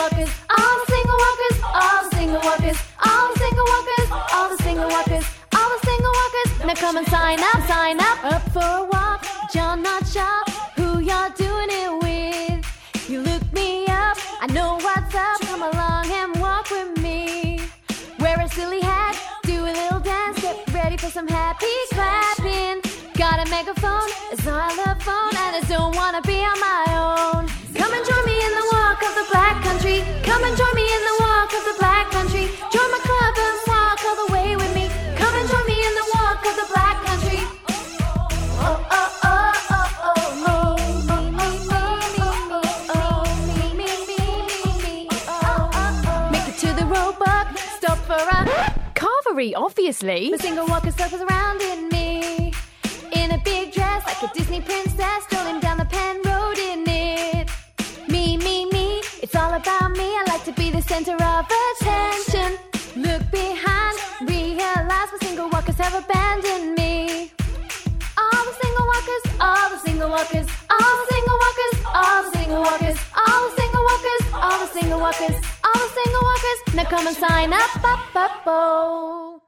walkers, all the single walkers, all the single walkers, all the single walkers, all the single walkers, all the single walkers. Now come and sign up for a walk. But you're not sure who you're doing it with. You look me up, I know what's up. Come along and walk with me. Wear a silly hat, do a little dance, get ready for some happy clapping. Got a megaphone, a xylophone, and I don't wanna be on my own. Come and join me in the walk of the black country. Come and join me in the walk of the black country. Join my club and walk all the way with me. Come and join me in the walk of the black country. Oh, oh, oh, oh, oh, me. Make it to the roebuck, stop for a Carvery, obviously. The single walker circles around in me. In a big dress, like a Disney princess, strolling down the Penn Road in it. Me, it's all about me. I like to be the center of attention. Look behind, realize my single walkers have abandoned me. All the single walkers, all the single walkers, all the single walkers, all the single walkers, all the single walkers, all the single walkers, all the single walkers. Now come and sign up.